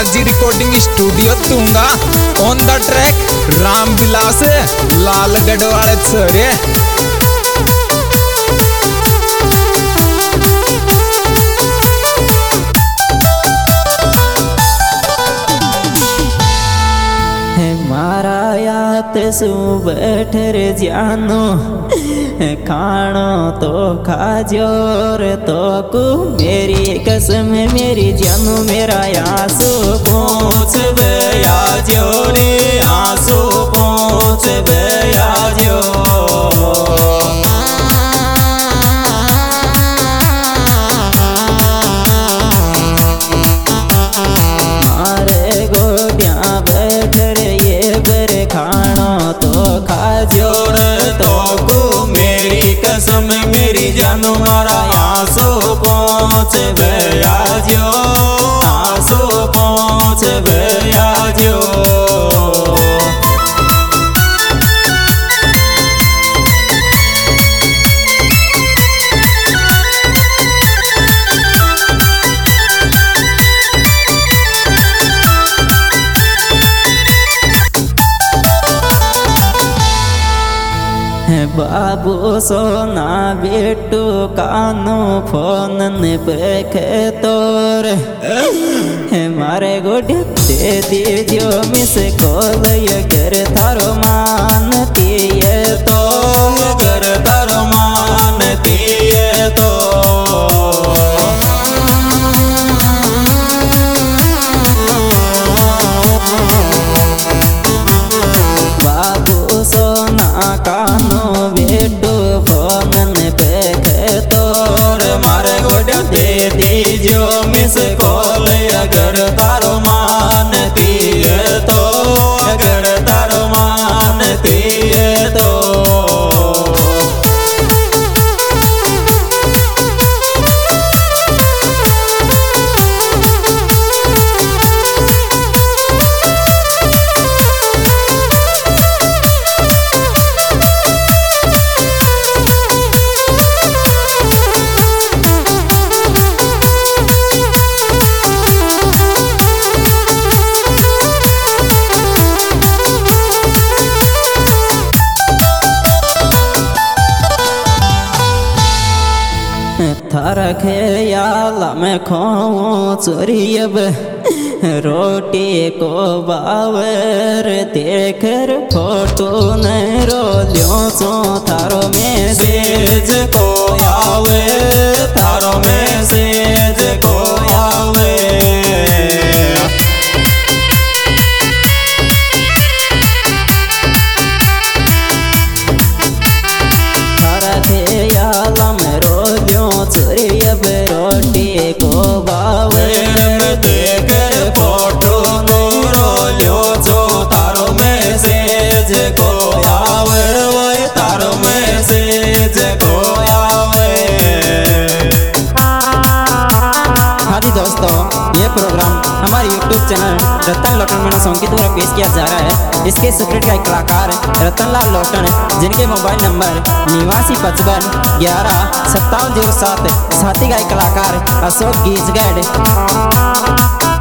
Balaji recording studio तुंगा। On the track Ram Vilas Lalgarh वाले सरे। मारा यात सु बैठर जानो खानो तो खाजो रे तो को मेरी कसम मेरी जानू मेरा आंसू पहुँच बया जो रे आंसू पहुँच बया जो। मारे गोटिया बैठर ये बर खानो तो खाजो तो को मेरी कसम मेरी जानू मारा आंसू पहुँच बया जो आंसू पहुँच बया जो। बाबू सोना बेटू कानो फोन पे तोर मारे गोटे दे दीजियो मिस कॉल कर थारो मानती है तो कर थारो मानती है तो। बाबू सोना कानो बेटू फोन पे तोर मारे गोटे दे दीजियो मिस कॉल अगर तारो मानती है तो अगर तारो मानती है तो। थारा ख्याला में खाऊं चोरियब रोटी को बावर देखर फोटो न रोलियो सो थारो मैसेज को आवे थारो मैसेज को आवे। थारा ख्याला में रोलियो चोरियब रोटी को बावर देखर फोटो न रोलियो सो थारो मैसेज को आवे वो थारो मैसेज को आवे। हाँ जी दोस्तों, ये प्रोग्राम हमारे YouTube चैनल रतन लोटन में सॉन्ग के द्वारा पेश किया जा रहा है। इसके सुपरहिट गायक कलाकार रतनलाल लोटन, जिनके मोबाइल नंबर 8955 11 5707। साथी गायक कलाकार अशोक गीजगढ़।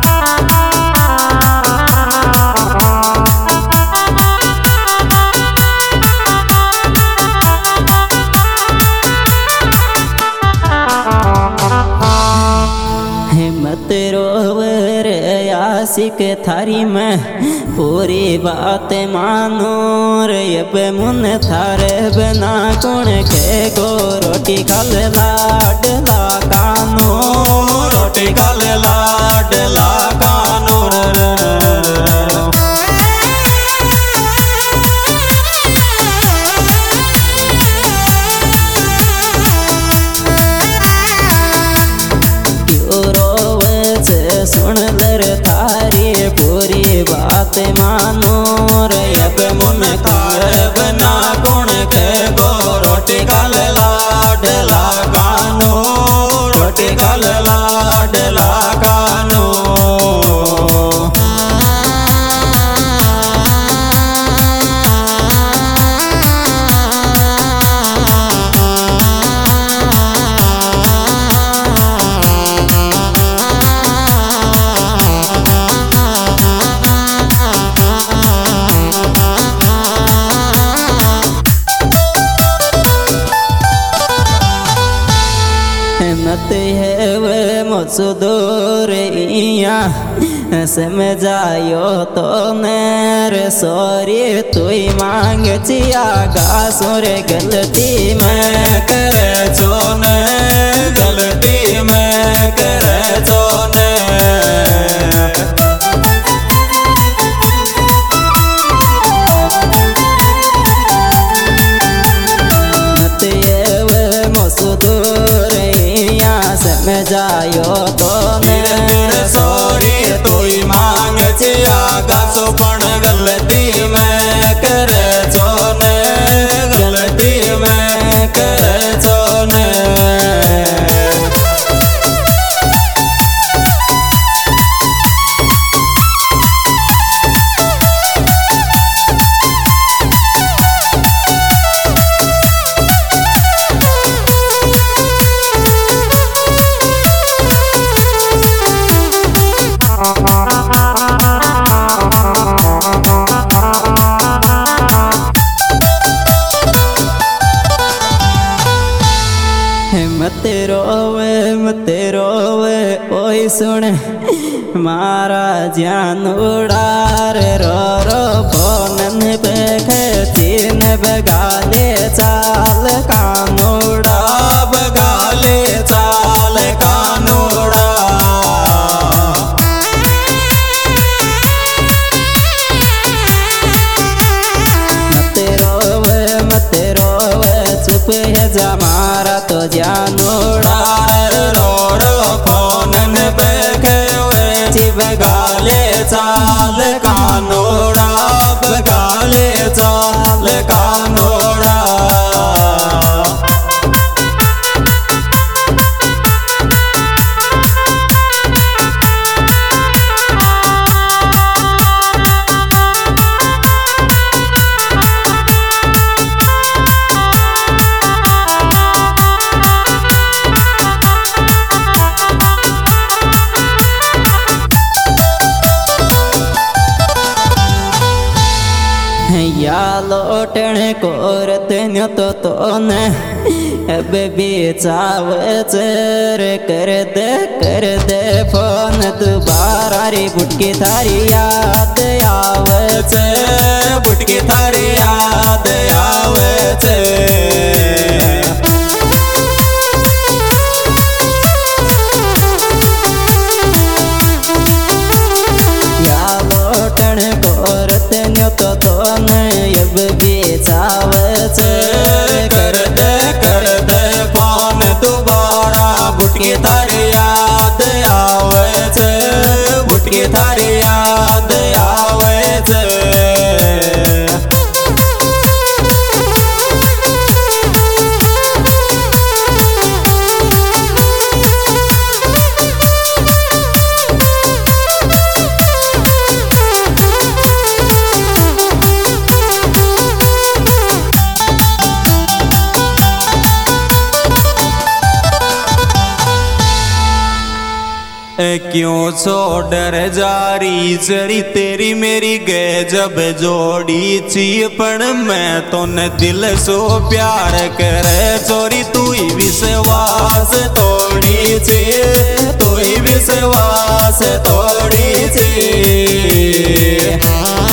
मत रोवर आशिक थारी में पूरी बात मानो रे अब मुन थारे बना कौन के गो रोटी खाल लाड ला कानो रोटी खाल लाड ला कानो। सुन लर थारी पूरी बात मानो रे अब मुन कार बना गुण के गो रोटी खाल लाड ला कानो रोटी खाल लाड ला कानो। सुदूर इया समझायो तो नेर सॉरी तू मांग चिया गासुर गलती मैं करे चोन गलती मैं करे चोन समझायो तो सॉरी तू मांग चिया गासो पण गलती मैं करे चोन गलती मैं करे चोन मत रोवे ओई सुन मारा जान उड़ार रो रो फोन पे चीन बगाले चाल कानूड़ा बगाले चाल कानूड़ा मत रोवे चुप है जमारा तो जानोड़ा रो रो फोन पे बगाले चाल कानोड़ा बगाले चाल कानोड़ा या लोटण कोरत न्यो तो ने अब भी चावच कर दे फोन दोबारा रे बुटकी थारी याद आवच बुटकी थारी याद आवच या लोटण कोरत न्यो तो अब भी चावच कर दे फोन दोबारा बुटकी थारी याद आवच बुटकी थारी याद आवच क्यों सो डर जारी चरी तेरी मेरी गजब जोड़ी ची पण मैं तो न दिल सो प्यार करे चोरी तू ही विश्वास तोड़ी ची तू ही विश्वास तोड़ी ची